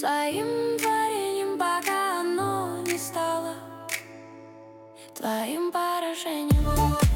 Твоим творением, пока оно не стало твоим поражением.